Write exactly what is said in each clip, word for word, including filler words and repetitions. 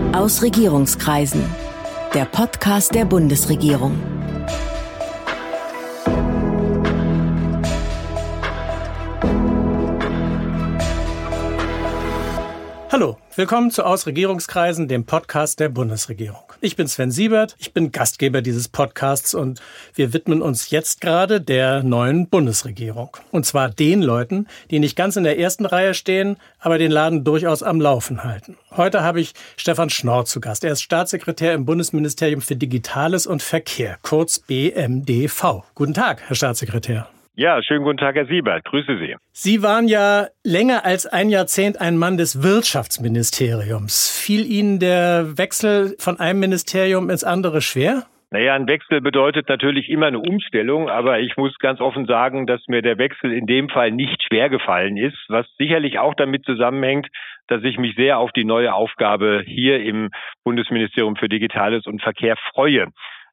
Aus Regierungskreisen. Der Podcast der Bundesregierung. Hallo, willkommen zu Aus Regierungskreisen, dem Podcast der Bundesregierung. Ich bin Sven Siebert, ich bin Gastgeber dieses Podcasts und wir widmen uns jetzt gerade der neuen Bundesregierung. Und zwar den Leuten, die nicht ganz in der ersten Reihe stehen, aber den Laden durchaus am Laufen halten. Heute habe ich Stefan Schnorr zu Gast. Er ist Staatssekretär im Bundesministerium für Digitales und Verkehr, kurz B M D V. Guten Tag, Herr Staatssekretär. Ja, schönen guten Tag, Herr Siebert. Grüße Sie. Sie waren ja länger als ein Jahrzehnt ein Mann des Wirtschaftsministeriums. Fiel Ihnen der Wechsel von einem Ministerium ins andere schwer? Naja, ein Wechsel bedeutet natürlich immer eine Umstellung, aber ich muss ganz offen sagen, dass mir der Wechsel in dem Fall nicht schwer gefallen ist, was sicherlich auch damit zusammenhängt, dass ich mich sehr auf die neue Aufgabe hier im Bundesministerium für Digitales und Verkehr freue.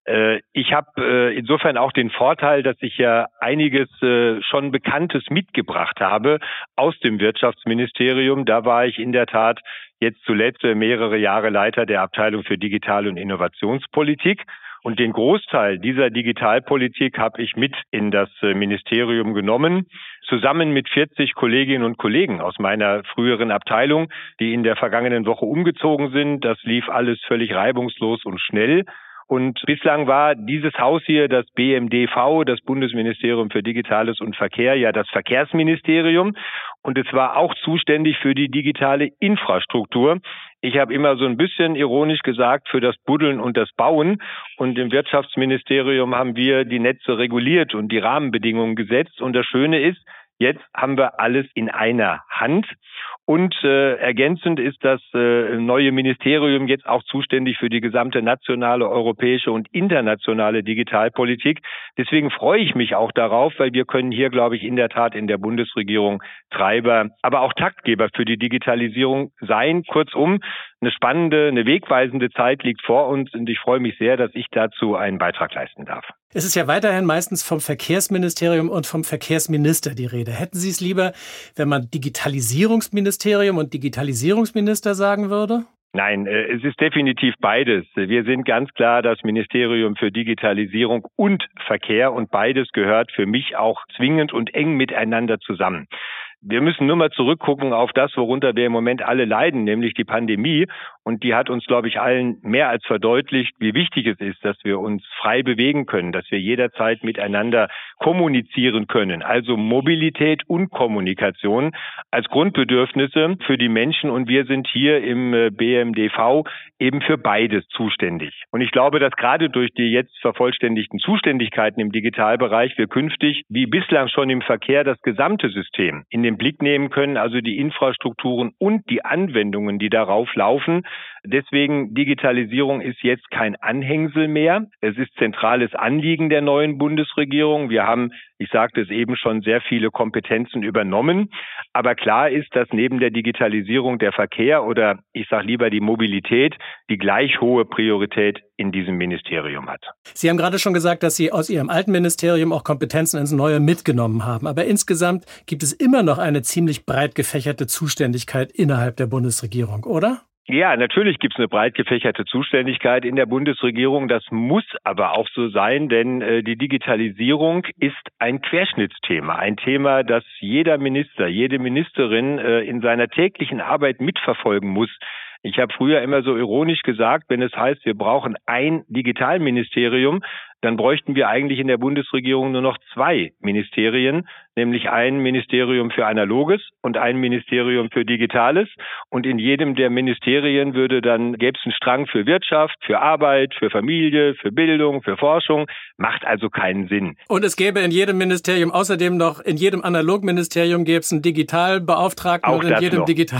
Ich habe insofern auch den Vorteil, dass ich ja einiges schon Bekanntes mitgebracht habe aus dem Wirtschaftsministerium. Da war ich in der Tat jetzt zuletzt mehrere Jahre Leiter der Abteilung für Digital- und Innovationspolitik. Und den Großteil dieser Digitalpolitik habe ich mit in das Ministerium genommen, zusammen mit vierzig Kolleginnen und Kollegen aus meiner früheren Abteilung, die in der vergangenen Woche umgezogen sind. Das lief alles völlig reibungslos und schnell. Und bislang war dieses Haus hier, das B M D V, das Bundesministerium für Digitales und Verkehr, ja das Verkehrsministerium. Und es war auch zuständig für die digitale Infrastruktur. Ich habe immer so ein bisschen ironisch gesagt, für das Buddeln und das Bauen. Und im Wirtschaftsministerium haben wir die Netze reguliert und die Rahmenbedingungen gesetzt. Und das Schöne ist, jetzt haben wir alles in einer Hand. Und äh, ergänzend ist das äh, neue Ministerium jetzt auch zuständig für die gesamte nationale, europäische und internationale Digitalpolitik. Deswegen freue ich mich auch darauf, weil wir können hier, glaube ich, in der Tat in der Bundesregierung Treiber, aber auch Taktgeber für die Digitalisierung sein. Kurzum, eine spannende, eine wegweisende Zeit liegt vor uns und ich freue mich sehr, dass ich dazu einen Beitrag leisten darf. Es ist ja weiterhin meistens vom Verkehrsministerium und vom Verkehrsminister die Rede. Hätten Sie es lieber, wenn man Digitalisierungsministerium und Digitalisierungsminister sagen würde? Nein, es ist definitiv beides. Wir sind ganz klar das Ministerium für Digitalisierung und Verkehr und beides gehört für mich auch zwingend und eng miteinander zusammen. Wir müssen nur mal zurückgucken auf das, worunter wir im Moment alle leiden, nämlich die Pandemie. Und die hat uns, glaube ich, allen mehr als verdeutlicht, wie wichtig es ist, dass wir uns frei bewegen können, dass wir jederzeit miteinander kommunizieren können. Also Mobilität und Kommunikation als Grundbedürfnisse für die Menschen. Und wir sind hier im B M D V eben für beides zuständig. Und ich glaube, dass gerade durch die jetzt vervollständigten Zuständigkeiten im Digitalbereich wir künftig, wie bislang schon im Verkehr, das gesamte System in den Blick nehmen können, also die Infrastrukturen und die Anwendungen, die darauf laufen. Deswegen, Digitalisierung ist jetzt kein Anhängsel mehr. Es ist zentrales Anliegen der neuen Bundesregierung. Wir haben, ich sagte es eben schon, sehr viele Kompetenzen übernommen. Aber klar ist, dass neben der Digitalisierung der Verkehr oder ich sage lieber die Mobilität die gleich hohe Priorität in diesem Ministerium hat. Sie haben gerade schon gesagt, dass Sie aus Ihrem alten Ministerium auch Kompetenzen ins neue mitgenommen haben. Aber insgesamt gibt es immer noch eine ziemlich breit gefächerte Zuständigkeit innerhalb der Bundesregierung, oder? Ja, natürlich gibt es eine breit gefächerte Zuständigkeit in der Bundesregierung. Das muss aber auch so sein, denn äh, die Digitalisierung ist ein Querschnittsthema. Ein Thema, das jeder Minister, jede Ministerin äh, in seiner täglichen Arbeit mitverfolgen muss. Ich habe früher immer so ironisch gesagt, wenn es heißt, wir brauchen ein Digitalministerium, dann bräuchten wir eigentlich in der Bundesregierung nur noch zwei Ministerien, nämlich ein Ministerium für Analoges und ein Ministerium für Digitales. Und in jedem der Ministerien würde dann, gäbe es einen Strang für Wirtschaft, für Arbeit, für Familie, für Bildung, für Forschung. Macht also keinen Sinn. Und es gäbe in jedem Ministerium außerdem noch, in jedem Analogministerium gäbe es einen Digitalbeauftragten auch und in jedem noch. Digital...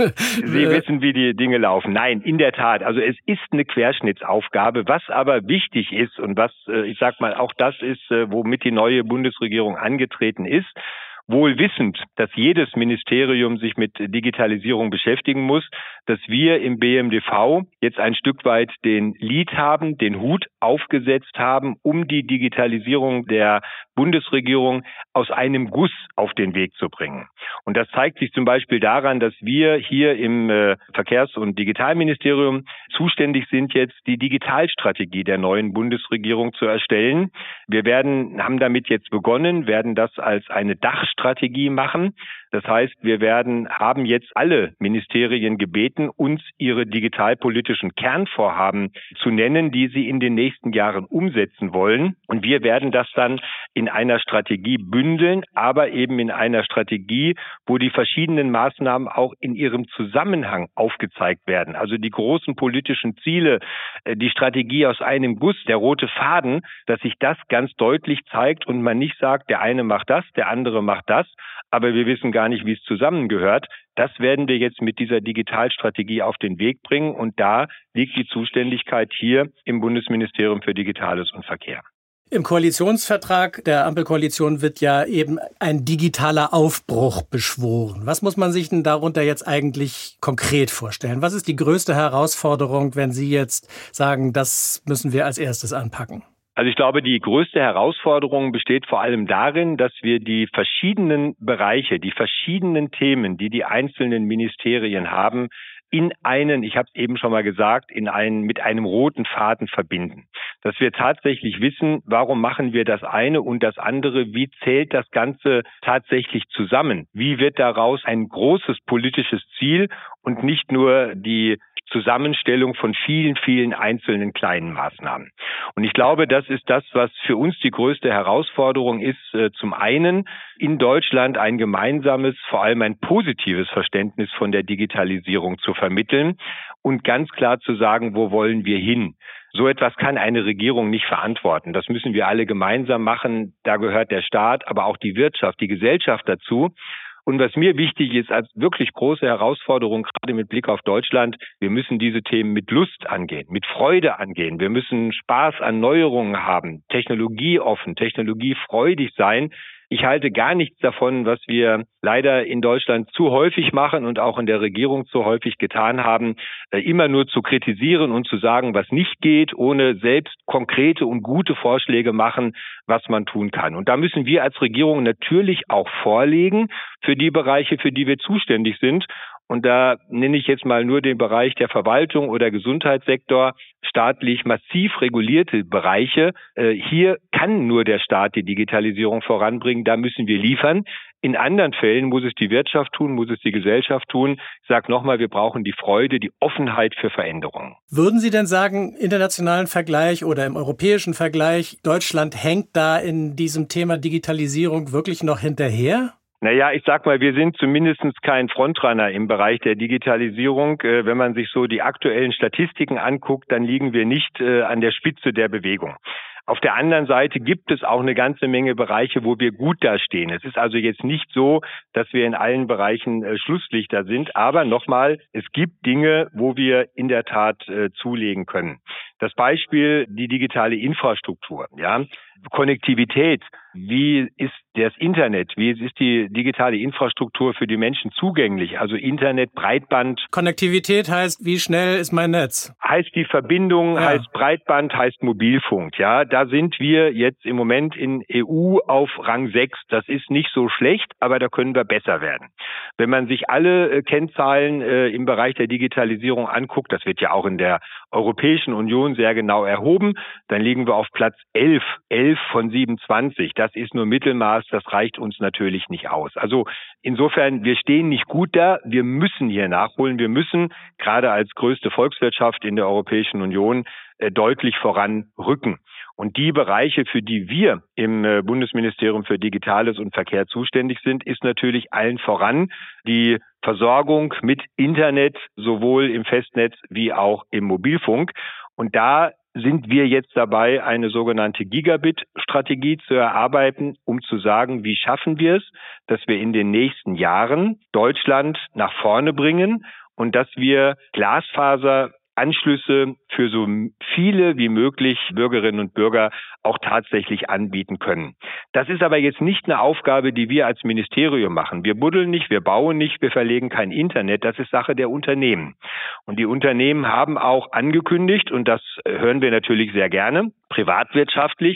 Sie wissen, wie die Dinge laufen. Nein, in der Tat. Also es ist eine Querschnittsaufgabe. Was aber wichtig ist und was, ich sag mal, auch das ist, womit die neue Bundesregierung angetreten ist, wohl wissend, dass jedes Ministerium sich mit Digitalisierung beschäftigen muss, dass wir im B M D V jetzt ein Stück weit den Lead haben, den Hut aufgesetzt haben, um die Digitalisierung der Bundesregierung aus einem Guss auf den Weg zu bringen. Und das zeigt sich zum Beispiel daran, dass wir hier im äh, Verkehrs- und Digitalministerium zuständig sind, jetzt die Digitalstrategie der neuen Bundesregierung zu erstellen. Wir werden, haben damit jetzt begonnen, werden das als eine Dachstrategie machen. Das heißt, wir werden, haben jetzt alle Ministerien gebeten, uns ihre digitalpolitischen Kernvorhaben zu nennen, die sie in den nächsten Jahren umsetzen wollen. Und wir werden das dann in einer Strategie bündeln, aber eben in einer Strategie, wo die verschiedenen Maßnahmen auch in ihrem Zusammenhang aufgezeigt werden. Also die großen politischen Ziele, die Strategie aus einem Guss, der rote Faden, dass sich das ganz deutlich zeigt und man nicht sagt, der eine macht das, der andere macht das, aber wir wissen gar nicht, wie es zusammengehört. Das werden wir jetzt mit dieser Digitalstrategie auf den Weg bringen und da liegt die Zuständigkeit hier im Bundesministerium für Digitales und Verkehr. Im Koalitionsvertrag der Ampelkoalition wird ja eben ein digitaler Aufbruch beschworen. Was muss man sich denn darunter jetzt eigentlich konkret vorstellen? Was ist die größte Herausforderung, wenn Sie jetzt sagen, das müssen wir als erstes anpacken? Also ich glaube, die größte Herausforderung besteht vor allem darin, dass wir die verschiedenen Bereiche, die verschiedenen Themen, die die einzelnen Ministerien haben, in einen, ich habe es eben schon mal gesagt, in einen mit einem roten Faden verbinden. Dass wir tatsächlich wissen, warum machen wir das eine und das andere, wie zählt das Ganze tatsächlich zusammen? Wie wird daraus ein großes politisches Ziel und nicht nur die Zusammenstellung von vielen, vielen einzelnen kleinen Maßnahmen. Und ich glaube, das ist das, was für uns die größte Herausforderung ist. Zum einen in Deutschland ein gemeinsames, vor allem ein positives Verständnis von der Digitalisierung zu vermitteln und ganz klar zu sagen, wo wollen wir hin? So etwas kann eine Regierung nicht verantworten. Das müssen wir alle gemeinsam machen. Da gehört der Staat, aber auch die Wirtschaft, die Gesellschaft dazu. Und was mir wichtig ist als wirklich große Herausforderung, gerade mit Blick auf Deutschland, wir müssen diese Themen mit Lust angehen, mit Freude angehen. Wir müssen Spaß an Neuerungen haben, technologieoffen, technologiefreudig sein. Ich halte gar nichts davon, was wir leider in Deutschland zu häufig machen und auch in der Regierung zu häufig getan haben, immer nur zu kritisieren und zu sagen, was nicht geht, ohne selbst konkrete und gute Vorschläge machen, was man tun kann. Und da müssen wir als Regierung natürlich auch vorlegen für die Bereiche, für die wir zuständig sind. Und da nenne ich jetzt mal nur den Bereich der Verwaltung oder Gesundheitssektor, staatlich massiv regulierte Bereiche. Hier kann nur der Staat die Digitalisierung voranbringen, da müssen wir liefern. In anderen Fällen muss es die Wirtschaft tun, muss es die Gesellschaft tun. Ich sage nochmal, wir brauchen die Freude, die Offenheit für Veränderungen. Würden Sie denn sagen, internationalen Vergleich oder im europäischen Vergleich, Deutschland hängt da in diesem Thema Digitalisierung wirklich noch hinterher? Naja, ich sag mal, wir sind zumindest kein Frontrunner im Bereich der Digitalisierung. Wenn man sich so die aktuellen Statistiken anguckt, dann liegen wir nicht an der Spitze der Bewegung. Auf der anderen Seite gibt es auch eine ganze Menge Bereiche, wo wir gut dastehen. Es ist also jetzt nicht so, dass wir in allen Bereichen äh, Schlusslichter sind. Aber nochmal, es gibt Dinge, wo wir in der Tat äh, zulegen können. Das Beispiel, die digitale Infrastruktur, ja, Konnektivität. Wie ist das Internet? Wie ist die digitale Infrastruktur für die Menschen zugänglich? Also Internet, Breitband. Konnektivität heißt, wie schnell ist mein Netz? Heißt die Verbindung, ja. Heißt Breitband, heißt Mobilfunk. Ja, da sind wir jetzt im Moment in E U auf Rang sechs. Das ist nicht so schlecht, aber da können wir besser werden. Wenn man sich alle äh, Kennzahlen äh, im Bereich der Digitalisierung anguckt, das wird ja auch in der Europäischen Union sehr genau erhoben, dann liegen wir auf Platz elf, elf von siebenundzwanzig. Das ist nur Mittelmaß, das reicht uns natürlich nicht aus. Also insofern, wir stehen nicht gut da, wir müssen hier nachholen, wir müssen gerade als größte Volkswirtschaft in der Europäischen Union äh, deutlich voranrücken. Und die Bereiche, für die wir im äh, Bundesministerium für Digitales und Verkehr zuständig sind, ist natürlich allen voran die Versorgung mit Internet, sowohl im Festnetz wie auch im Mobilfunk. Und da sind wir jetzt dabei, eine sogenannte Gigabit-Strategie zu erarbeiten, um zu sagen, wie schaffen wir es, dass wir in den nächsten Jahren Deutschland nach vorne bringen und dass wir Glasfaser Anschlüsse für so viele wie möglich Bürgerinnen und Bürger auch tatsächlich anbieten können. Das ist aber jetzt nicht eine Aufgabe, die wir als Ministerium machen. Wir buddeln nicht, wir bauen nicht, wir verlegen kein Internet. Das ist Sache der Unternehmen. Und die Unternehmen haben auch angekündigt, und das hören wir natürlich sehr gerne, privatwirtschaftlich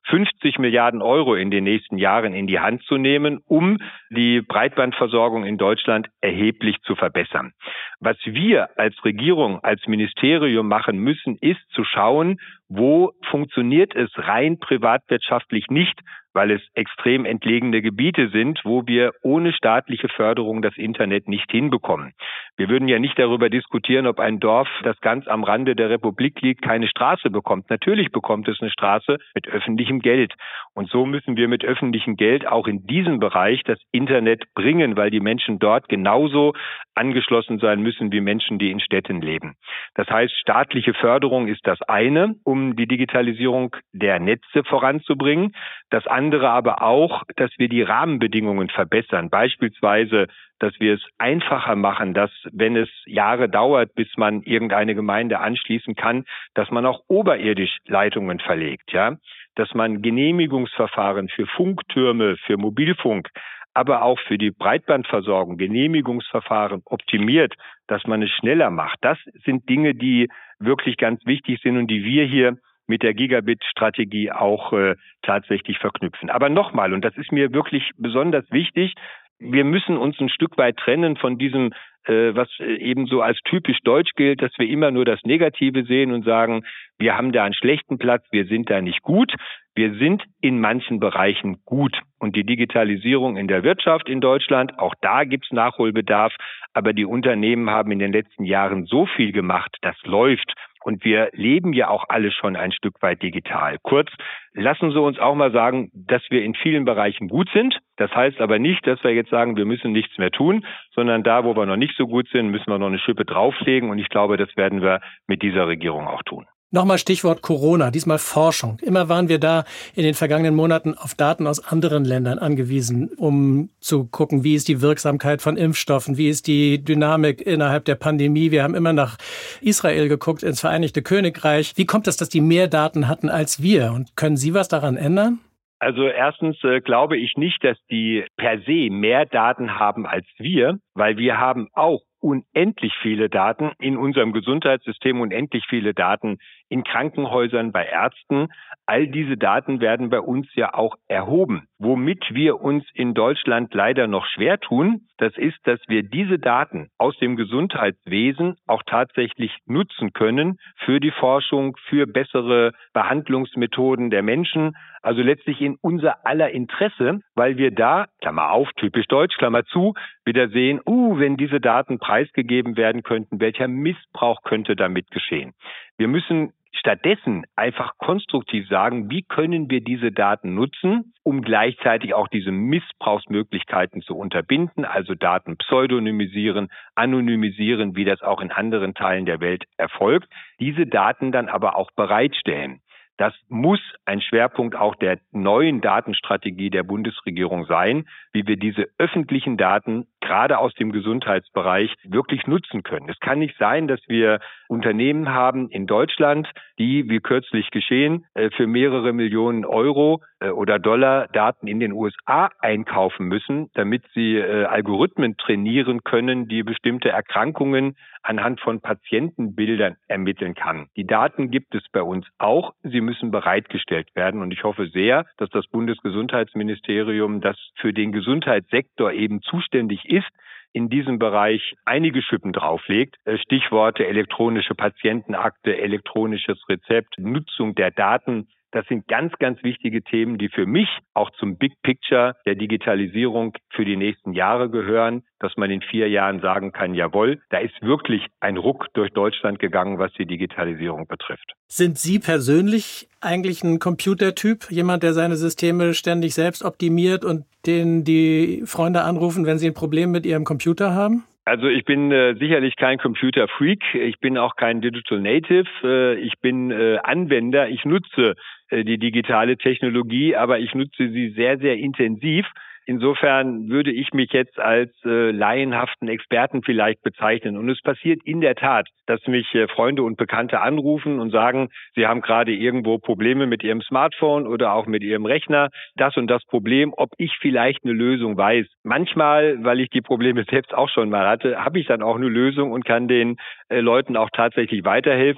fünfzig Milliarden Euro in den nächsten Jahren in die Hand zu nehmen, um die Breitbandversorgung in Deutschland erheblich zu verbessern. Was wir als Regierung, als Ministerium machen müssen, ist zu schauen, wo funktioniert es rein privatwirtschaftlich nicht, weil es extrem entlegene Gebiete sind, wo wir ohne staatliche Förderung das Internet nicht hinbekommen. Wir würden ja nicht darüber diskutieren, ob ein Dorf, das ganz am Rande der Republik liegt, keine Straße bekommt. Natürlich bekommt es eine Straße mit öffentlichem Geld. Und so müssen wir mit öffentlichem Geld auch in diesem Bereich das Internet bringen, weil die Menschen dort genauso angeschlossen sein müssen wie Menschen, die in Städten leben. Das heißt, staatliche Förderung ist das eine, um die Digitalisierung der Netze voranzubringen. Das andere aber auch, dass wir die Rahmenbedingungen verbessern. Beispielsweise, dass wir es einfacher machen, dass, wenn es Jahre dauert, bis man irgendeine Gemeinde anschließen kann, dass man auch oberirdisch Leitungen verlegt, ja, dass man Genehmigungsverfahren für Funktürme, für Mobilfunk, aber auch für die Breitbandversorgung, Genehmigungsverfahren optimiert, dass man es schneller macht. Das sind Dinge, die wirklich ganz wichtig sind und die wir hier mit der Gigabit-Strategie auch äh, tatsächlich verknüpfen. Aber nochmal, und das ist mir wirklich besonders wichtig, wir müssen uns ein Stück weit trennen von diesem, äh, was eben so als typisch deutsch gilt, dass wir immer nur das Negative sehen und sagen, wir haben da einen schlechten Platz, wir sind da nicht gut. Wir sind in manchen Bereichen gut. Und die Digitalisierung in der Wirtschaft in Deutschland, auch da gibt's Nachholbedarf. Aber die Unternehmen haben in den letzten Jahren so viel gemacht, das läuft. Und wir leben ja auch alle schon ein Stück weit digital. Kurz, lassen Sie uns auch mal sagen, dass wir in vielen Bereichen gut sind. Das heißt aber nicht, dass wir jetzt sagen, wir müssen nichts mehr tun, sondern da, wo wir noch nicht so gut sind, müssen wir noch eine Schippe drauflegen. Und ich glaube, das werden wir mit dieser Regierung auch tun. Nochmal Stichwort Corona, diesmal Forschung. Immer waren wir da in den vergangenen Monaten auf Daten aus anderen Ländern angewiesen, um zu gucken, wie ist die Wirksamkeit von Impfstoffen, wie ist die Dynamik innerhalb der Pandemie. Wir haben immer nach Israel geguckt, ins Vereinigte Königreich. Wie kommt es, dass die mehr Daten hatten als wir? Und können Sie was daran ändern? Also erstens äh, glaube ich nicht, dass die per se mehr Daten haben als wir, weil wir haben auch unendlich viele Daten in unserem Gesundheitssystem, unendlich viele Daten in Krankenhäusern, bei Ärzten. All diese Daten werden bei uns ja auch erhoben. Womit wir uns in Deutschland leider noch schwer tun, das ist, dass wir diese Daten aus dem Gesundheitswesen auch tatsächlich nutzen können für die Forschung, für bessere Behandlungsmethoden der Menschen. Also letztlich in unser aller Interesse, weil wir da, Klammer auf, typisch deutsch, Klammer zu, wieder sehen, uh, wenn diese Daten preisgegeben werden könnten, welcher Missbrauch könnte damit geschehen. Wir müssen stattdessen einfach konstruktiv sagen, wie können wir diese Daten nutzen, um gleichzeitig auch diese Missbrauchsmöglichkeiten zu unterbinden, also Daten pseudonymisieren, anonymisieren, wie das auch in anderen Teilen der Welt erfolgt, diese Daten dann aber auch bereitstellen. Das muss ein Schwerpunkt auch der neuen Datenstrategie der Bundesregierung sein, wie wir diese öffentlichen Daten gerade aus dem Gesundheitsbereich wirklich nutzen können. Es kann nicht sein, dass wir Unternehmen haben in Deutschland, die, wie kürzlich geschehen, für mehrere Millionen Euro oder Dollar Daten in den U S A einkaufen müssen, damit sie Algorithmen trainieren können, die bestimmte Erkrankungen anhand von Patientenbildern ermitteln kann. Die Daten gibt es bei uns auch. Sie müssen bereitgestellt werden. Und ich hoffe sehr, dass das Bundesgesundheitsministerium, das für den Gesundheitssektor eben zuständig ist, in diesem Bereich einige Schippen drauflegt. Stichworte elektronische Patientenakte, elektronisches Rezept, Nutzung der Daten. Das sind ganz, ganz wichtige Themen, die für mich auch zum Big Picture der Digitalisierung für die nächsten Jahre gehören, dass man in vier Jahren sagen kann, jawohl, da ist wirklich ein Ruck durch Deutschland gegangen, was die Digitalisierung betrifft. Sind Sie persönlich eigentlich ein Computertyp? Jemand, der seine Systeme ständig selbst optimiert und den die Freunde anrufen, wenn sie ein Problem mit ihrem Computer haben? Also ich bin äh, sicherlich kein Computer-Freak, ich bin auch kein Digital Native, äh, ich bin äh, Anwender, ich nutze äh, die digitale Technologie, aber ich nutze sie sehr, sehr intensiv. Insofern würde ich mich jetzt als äh, laienhaften Experten vielleicht bezeichnen. Und es passiert in der Tat, dass mich äh, Freunde und Bekannte anrufen und sagen, sie haben gerade irgendwo Probleme mit ihrem Smartphone oder auch mit ihrem Rechner. Das und das Problem, ob ich vielleicht eine Lösung weiß. Manchmal, weil ich die Probleme selbst auch schon mal hatte, habe ich dann auch eine Lösung und kann den äh, Leuten auch tatsächlich weiterhelfen.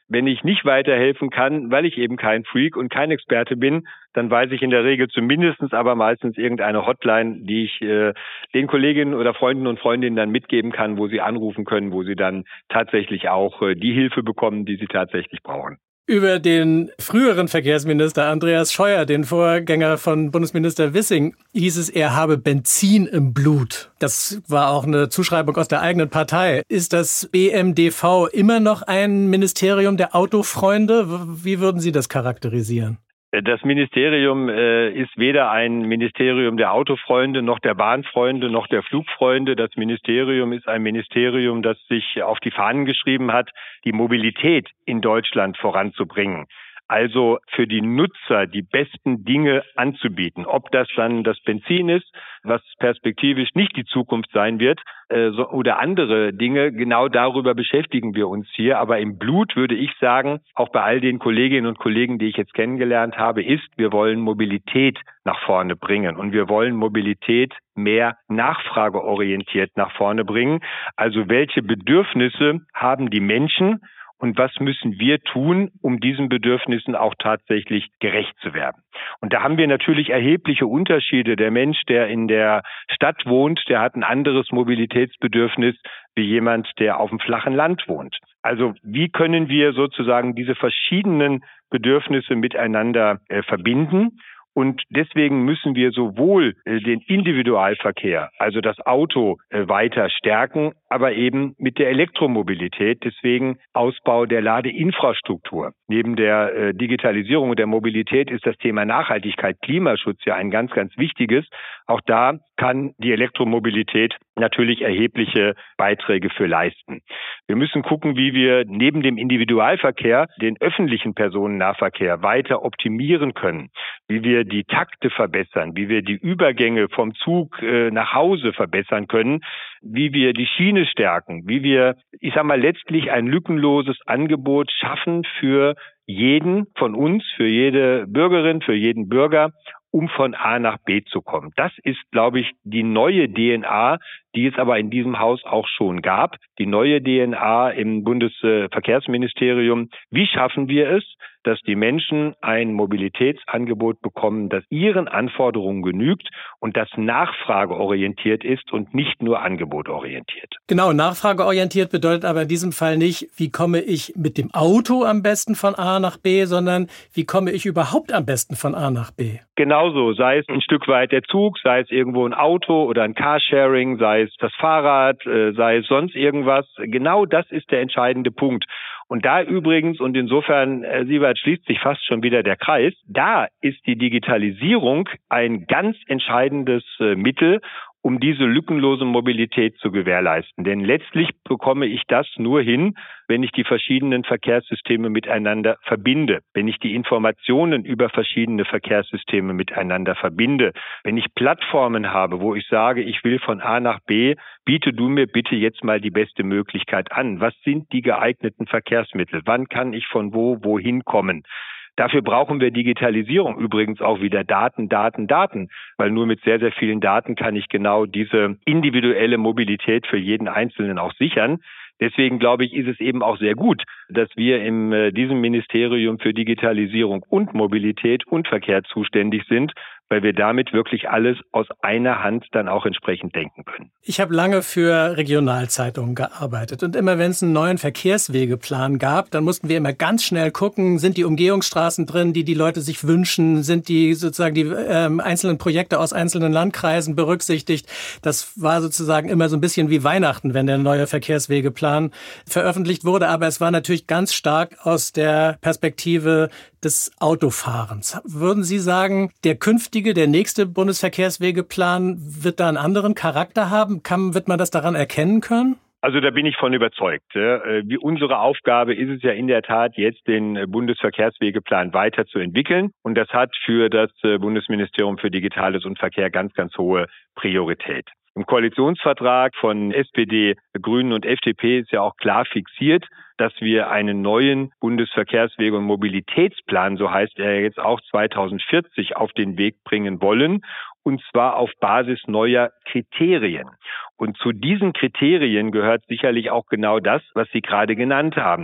Wenn ich nicht weiterhelfen kann, weil ich eben kein Freak und kein Experte bin, dann weiß ich in der Regel zumindestens aber meistens irgendeine Hotline, die ich äh, den Kolleginnen oder Freunden und Freundinnen dann mitgeben kann, wo sie anrufen können, wo sie dann tatsächlich auch äh, die Hilfe bekommen, die sie tatsächlich brauchen. Über den früheren Verkehrsminister Andreas Scheuer, den Vorgänger von Bundesminister Wissing, hieß es, er habe Benzin im Blut. Das war auch eine Zuschreibung aus der eigenen Partei. Ist das B M D V immer noch ein Ministerium der Autofreunde? Wie würden Sie das charakterisieren? Das Ministerium äh, ist weder ein Ministerium der Autofreunde, noch der Bahnfreunde, noch der Flugfreunde. Das Ministerium ist ein Ministerium, das sich auf die Fahnen geschrieben hat, die Mobilität in Deutschland voranzubringen. Also für die Nutzer die besten Dinge anzubieten. Ob das dann das Benzin ist, was perspektivisch nicht die Zukunft sein wird, äh, so, oder andere Dinge, genau darüber beschäftigen wir uns hier. Aber im Blut würde ich sagen, auch bei all den Kolleginnen und Kollegen, die ich jetzt kennengelernt habe, ist, wir wollen Mobilität nach vorne bringen. Und wir wollen Mobilität mehr nachfrageorientiert nach vorne bringen. Also welche Bedürfnisse haben die Menschen? Und was müssen wir tun, um diesen Bedürfnissen auch tatsächlich gerecht zu werden? Und da haben wir natürlich erhebliche Unterschiede. Der Mensch, der in der Stadt wohnt, der hat ein anderes Mobilitätsbedürfnis wie jemand, der auf dem flachen Land wohnt. Also wie können wir sozusagen diese verschiedenen Bedürfnisse miteinander äh, verbinden? Und deswegen müssen wir sowohl den Individualverkehr, also das Auto, weiter stärken, aber eben mit der Elektromobilität. Deswegen Ausbau der Ladeinfrastruktur. Neben der Digitalisierung und der Mobilität ist das Thema Nachhaltigkeit, Klimaschutz ja ein ganz, ganz wichtiges. Auch da kann die Elektromobilität natürlich erhebliche Beiträge für leisten. Wir müssen gucken, wie wir neben dem Individualverkehr den öffentlichen Personennahverkehr weiter optimieren können, wie wir die Takte verbessern, wie wir die Übergänge vom Zug äh, nach Hause verbessern können, wie wir die Schiene stärken, wie wir, ich sag mal, letztlich ein lückenloses Angebot schaffen für jeden von uns, für jede Bürgerin, für jeden Bürger, um von A nach B zu kommen. Das ist, glaube ich, die neue D N A, die es aber in diesem Haus auch schon gab. Die neue D N A im Bundesverkehrsministerium. Wie schaffen wir es, dass die Menschen ein Mobilitätsangebot bekommen, das ihren Anforderungen genügt und das nachfrageorientiert ist und nicht nur angebotorientiert? Genau, nachfrageorientiert bedeutet aber in diesem Fall nicht, wie komme ich mit dem Auto am besten von A nach B, sondern wie komme ich überhaupt am besten von A nach B? Genauso, sei es ein Stück weit der Zug, sei es irgendwo ein Auto oder ein Carsharing, sei es das Fahrrad, sei es sonst irgendwas. Genau das ist der entscheidende Punkt. Und da übrigens, und insofern, Herr Siebert, schließt sich fast schon wieder der Kreis, da ist die Digitalisierung ein ganz entscheidendes äh, Mittel, um diese lückenlose Mobilität zu gewährleisten. Denn letztlich bekomme ich das nur hin, wenn ich die verschiedenen Verkehrssysteme miteinander verbinde, wenn ich die Informationen über verschiedene Verkehrssysteme miteinander verbinde, wenn ich Plattformen habe, wo ich sage, ich will von A nach B, biete du mir bitte jetzt mal die beste Möglichkeit an. Was sind die geeigneten Verkehrsmittel? Wann kann ich von wo, wohin kommen? Dafür brauchen wir Digitalisierung, übrigens auch wieder Daten, Daten, Daten, weil nur mit sehr, sehr vielen Daten kann ich genau diese individuelle Mobilität für jeden Einzelnen auch sichern. Deswegen glaube ich, ist es eben auch sehr gut, dass wir in äh, diesem Ministerium für Digitalisierung und Mobilität und Verkehr zuständig sind, weil wir damit wirklich alles aus einer Hand dann auch entsprechend denken können. Ich habe lange für Regionalzeitungen gearbeitet und immer wenn es einen neuen Verkehrswegeplan gab, dann mussten wir immer ganz schnell gucken, sind die Umgehungsstraßen drin, die die Leute sich wünschen, sind die sozusagen die ähm, einzelnen Projekte aus einzelnen Landkreisen berücksichtigt. Das war sozusagen immer so ein bisschen wie Weihnachten, wenn der neue Verkehrswegeplan veröffentlicht wurde, aber es war natürlich ganz stark aus der Perspektive des Autofahrens. Würden Sie sagen, der künftige, der nächste Bundesverkehrswegeplan wird da einen anderen Charakter haben? Kann, wird man das daran erkennen können? Also da bin ich von überzeugt. Wie unsere Aufgabe ist es ja in der Tat, jetzt den Bundesverkehrswegeplan weiterzuentwickeln. Und das hat für das Bundesministerium für Digitales und Verkehr ganz, ganz hohe Priorität. Im Koalitionsvertrag von S P D, Grünen und F D P ist ja auch klar fixiert, dass wir einen neuen Bundesverkehrswege- und Mobilitätsplan, so heißt er jetzt auch zweitausendvierzig, auf den Weg bringen wollen. Und zwar auf Basis neuer Kriterien. Und zu diesen Kriterien gehört sicherlich auch genau das, was Sie gerade genannt haben.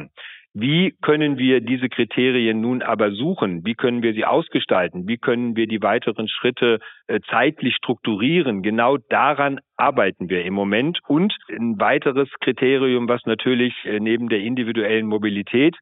Wie können wir diese Kriterien nun aber suchen? Wie können wir sie ausgestalten? Wie können wir die weiteren Schritte äh, zeitlich strukturieren? Genau daran arbeiten wir im Moment. Und ein weiteres Kriterium, was natürlich äh, neben der individuellen Mobilität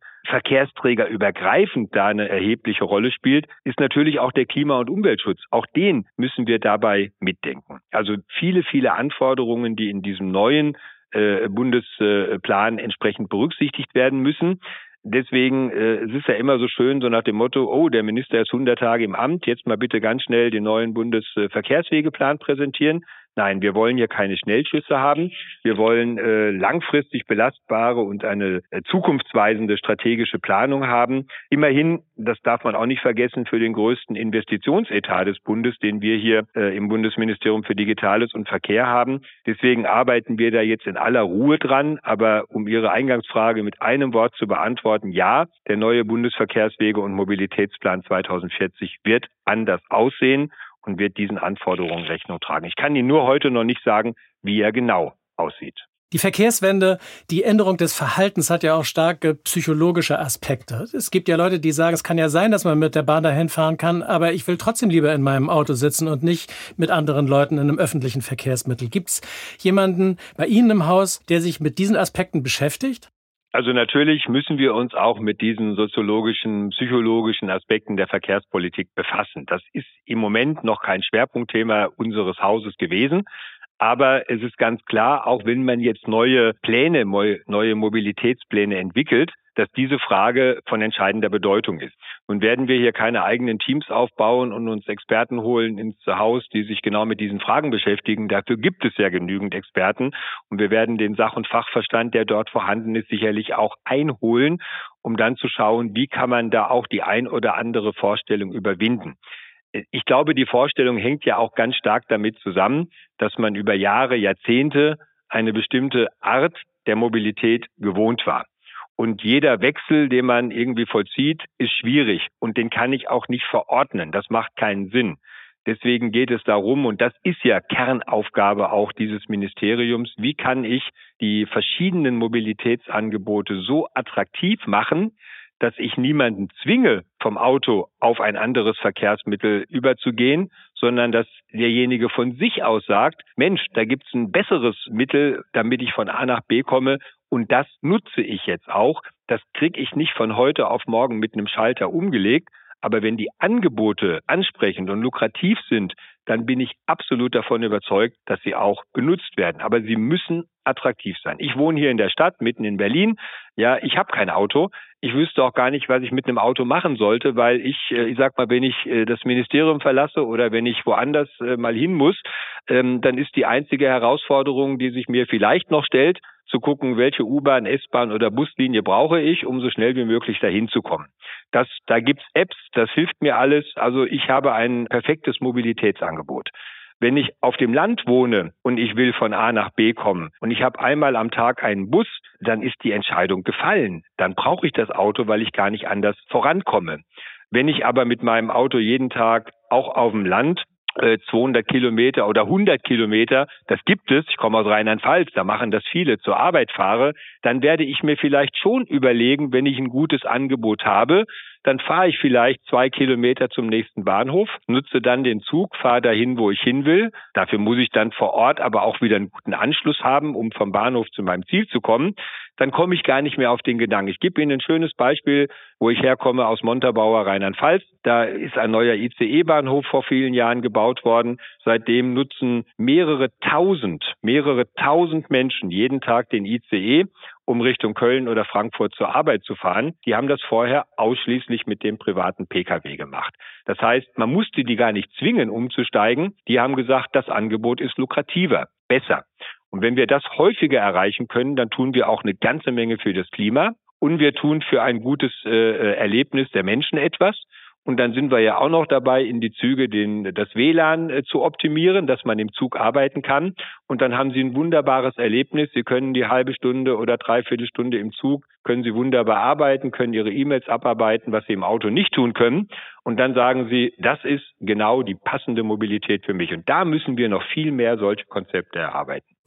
verkehrsträgerübergreifend da eine erhebliche Rolle spielt, ist natürlich auch der Klima- und Umweltschutz. Auch den müssen wir dabei mitdenken. Also viele, viele Anforderungen, die in diesem neuen äh, Bundesplan entsprechend berücksichtigt werden müssen. Deswegen äh, es ist ja immer so schön, so nach dem Motto, oh, der Minister ist hundert Tage im Amt, jetzt mal bitte ganz schnell den neuen Bundesverkehrswegeplan präsentieren. Nein, wir wollen hier keine Schnellschüsse haben. Wir wollen äh, langfristig belastbare und eine äh, zukunftsweisende strategische Planung haben. Immerhin, das darf man auch nicht vergessen, für den größten Investitionsetat des Bundes, den wir hier äh, im Bundesministerium für Digitales und Verkehr haben. Deswegen arbeiten wir da jetzt in aller Ruhe dran. Aber um Ihre Eingangsfrage mit einem Wort zu beantworten, ja, der neue Bundesverkehrswege- und Mobilitätsplan zweitausendvierzig wird anders aussehen und wird diesen Anforderungen Rechnung tragen. Ich kann Ihnen nur heute noch nicht sagen, wie er genau aussieht. Die Verkehrswende, die Änderung des Verhaltens hat ja auch starke psychologische Aspekte. Es gibt ja Leute, die sagen, es kann ja sein, dass man mit der Bahn dahin fahren kann, aber ich will trotzdem lieber in meinem Auto sitzen und nicht mit anderen Leuten in einem öffentlichen Verkehrsmittel. Gibt es jemanden bei Ihnen im Haus, der sich mit diesen Aspekten beschäftigt? Also natürlich müssen wir uns auch mit diesen soziologischen, psychologischen Aspekten der Verkehrspolitik befassen. Das ist im Moment noch kein Schwerpunktthema unseres Hauses gewesen. Aber es ist ganz klar, auch wenn man jetzt neue Pläne, neue Mobilitätspläne entwickelt, dass diese Frage von entscheidender Bedeutung ist. Nun werden wir hier keine eigenen Teams aufbauen und uns Experten holen ins Haus, die sich genau mit diesen Fragen beschäftigen. Dafür gibt es ja genügend Experten. Und wir werden den Sach- und Fachverstand, der dort vorhanden ist, sicherlich auch einholen, um dann zu schauen, wie kann man da auch die ein oder andere Vorstellung überwinden. Ich glaube, die Vorstellung hängt ja auch ganz stark damit zusammen, dass man über Jahre, Jahrzehnte eine bestimmte Art der Mobilität gewohnt war. Und jeder Wechsel, den man irgendwie vollzieht, ist schwierig und den kann ich auch nicht verordnen. Das macht keinen Sinn. Deswegen geht es darum, und das ist ja Kernaufgabe auch dieses Ministeriums, wie kann ich die verschiedenen Mobilitätsangebote so attraktiv machen, dass ich niemanden zwinge, vom Auto auf ein anderes Verkehrsmittel überzugehen, sondern dass derjenige von sich aus sagt, Mensch, da gibt's ein besseres Mittel, damit ich von A nach B komme und das nutze ich jetzt auch. Das kriege ich nicht von heute auf morgen mit einem Schalter umgelegt, aber wenn die Angebote ansprechend und lukrativ sind, dann bin ich absolut davon überzeugt, dass sie auch genutzt werden. Aber sie müssen attraktiv sein. Ich wohne hier in der Stadt, mitten in Berlin. Ja, ich habe kein Auto. Ich wüsste auch gar nicht, was ich mit einem Auto machen sollte, weil ich, ich sag mal, wenn ich das Ministerium verlasse oder wenn ich woanders mal hin muss, dann ist die einzige Herausforderung, die sich mir vielleicht noch stellt, zu gucken, welche U-Bahn, S-Bahn oder Buslinie brauche ich, um so schnell wie möglich dahin zu kommen. Das, da gibt's Apps, das hilft mir alles. Also ich habe ein perfektes Mobilitätsangebot. Wenn ich auf dem Land wohne und ich will von A nach B kommen und ich habe einmal am Tag einen Bus, dann ist die Entscheidung gefallen. Dann brauche ich das Auto, weil ich gar nicht anders vorankomme. Wenn ich aber mit meinem Auto jeden Tag auch auf dem Land zweihundert Kilometer oder hundert Kilometer, das gibt es, ich komme aus Rheinland-Pfalz, da machen das viele, zur Arbeit fahre, dann werde ich mir vielleicht schon überlegen, wenn ich ein gutes Angebot habe, dann fahre ich vielleicht zwei Kilometer zum nächsten Bahnhof, nutze dann den Zug, fahre dahin, wo ich hin will. Dafür muss ich dann vor Ort aber auch wieder einen guten Anschluss haben, um vom Bahnhof zu meinem Ziel zu kommen. Dann komme ich gar nicht mehr auf den Gedanken. Ich gebe Ihnen ein schönes Beispiel, wo ich herkomme, aus Montabaur, Rheinland-Pfalz. Da ist ein neuer I C E-Bahnhof vor vielen Jahren gebaut worden. Seitdem nutzen mehrere tausend, mehrere tausend Menschen jeden Tag den I C E, um Richtung Köln oder Frankfurt zur Arbeit zu fahren. Die haben das vorher ausschließlich mit dem privaten P K W gemacht. Das heißt, man musste die gar nicht zwingen, umzusteigen. Die haben gesagt, das Angebot ist lukrativer, besser. Und wenn wir das häufiger erreichen können, dann tun wir auch eine ganze Menge für das Klima und wir tun für ein gutes äh, Erlebnis der Menschen etwas. Und dann sind wir ja auch noch dabei, in die Züge den, das W L A N äh, zu optimieren, dass man im Zug arbeiten kann. Und dann haben Sie ein wunderbares Erlebnis. Sie können die halbe Stunde oder dreiviertel Stunde im Zug, können Sie wunderbar arbeiten, können Ihre E-Mails abarbeiten, was Sie im Auto nicht tun können. Und dann sagen Sie, das ist genau die passende Mobilität für mich. Und da müssen wir noch viel mehr solche Konzepte erarbeiten.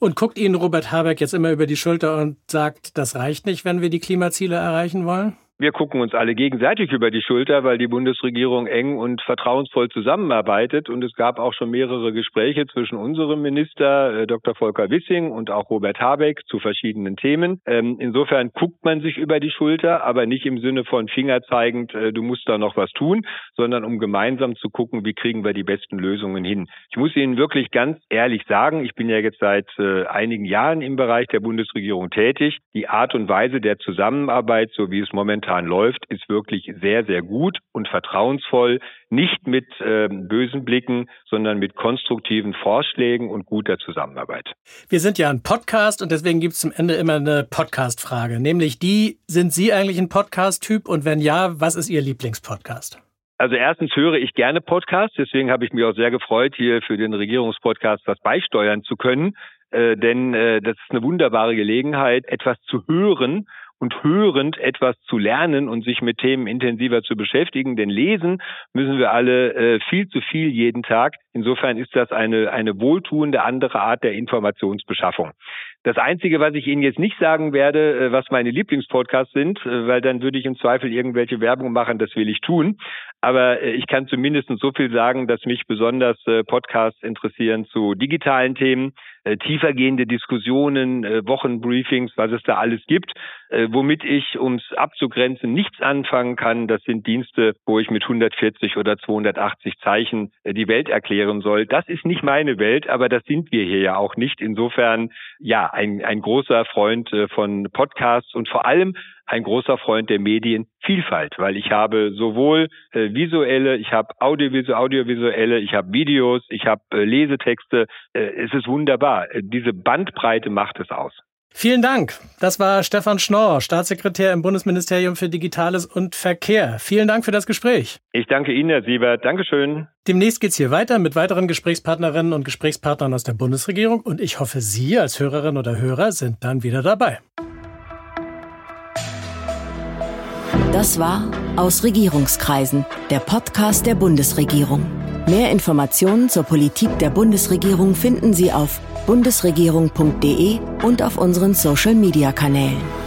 Und guckt Ihnen Robert Habeck jetzt immer über die Schulter und sagt, das reicht nicht, wenn wir die Klimaziele erreichen wollen? Wir gucken uns alle gegenseitig über die Schulter, weil die Bundesregierung eng und vertrauensvoll zusammenarbeitet. Und es gab auch schon mehrere Gespräche zwischen unserem Minister, äh, Doktor Volker Wissing, und auch Robert Habeck zu verschiedenen Themen. Ähm, insofern guckt man sich über die Schulter, aber nicht im Sinne von fingerzeigend, äh, du musst da noch was tun, sondern um gemeinsam zu gucken, wie kriegen wir die besten Lösungen hin. Ich muss Ihnen wirklich ganz ehrlich sagen, ich bin ja jetzt seit äh, einigen Jahren im Bereich der Bundesregierung tätig. Die Art und Weise der Zusammenarbeit, so wie es momentan läuft, ist wirklich sehr, sehr gut und vertrauensvoll, nicht mit äh, bösen Blicken, sondern mit konstruktiven Vorschlägen und guter Zusammenarbeit. Wir sind ja ein Podcast und deswegen gibt es zum Ende immer eine Podcast-Frage, nämlich die, sind Sie eigentlich ein Podcast-Typ und wenn ja, was ist Ihr Lieblingspodcast? Also erstens höre ich gerne Podcasts, deswegen habe ich mich auch sehr gefreut, hier für den Regierungspodcast was beisteuern zu können, äh, denn äh, das ist eine wunderbare Gelegenheit, etwas zu hören und hörend etwas zu lernen und sich mit Themen intensiver zu beschäftigen. Denn lesen müssen wir alle äh, viel zu viel jeden Tag. Insofern ist das eine, eine wohltuende andere Art der Informationsbeschaffung. Das Einzige, was ich Ihnen jetzt nicht sagen werde, äh, was meine Lieblingspodcasts sind, äh, weil dann würde ich im Zweifel irgendwelche Werbung machen, das will ich tun. Aber äh, ich kann zumindest so viel sagen, dass mich besonders äh, Podcasts interessieren zu digitalen Themen, äh, tiefergehende Diskussionen, äh, Wochenbriefings, was es da alles gibt. Äh, womit ich, um es abzugrenzen, nichts anfangen kann, das sind Dienste, wo ich mit hundertvierzig oder zweihundertachtzig Zeichen äh, die Welt erklären soll. Das ist nicht meine Welt, aber das sind wir hier ja auch nicht. Insofern, ja, ein, ein großer Freund äh, von Podcasts und vor allem ein großer Freund der Medienvielfalt, weil ich habe sowohl äh, visuelle, ich habe Audiovisuelle, audiovisuelle, ich habe Videos, ich habe äh, Lesetexte. Äh, es ist wunderbar. Äh, diese Bandbreite macht es aus. Vielen Dank. Das war Stefan Schnorr, Staatssekretär im Bundesministerium für Digitales und Verkehr. Vielen Dank für das Gespräch. Ich danke Ihnen, Herr Siebert. Dankeschön. Demnächst geht's hier weiter mit weiteren Gesprächspartnerinnen und Gesprächspartnern aus der Bundesregierung und ich hoffe, Sie als Hörerin oder Hörer sind dann wieder dabei. Das war Aus Regierungskreisen, der Podcast der Bundesregierung. Mehr Informationen zur Politik der Bundesregierung finden Sie auf bundesregierung punkt de und auf unseren Social-Media-Kanälen.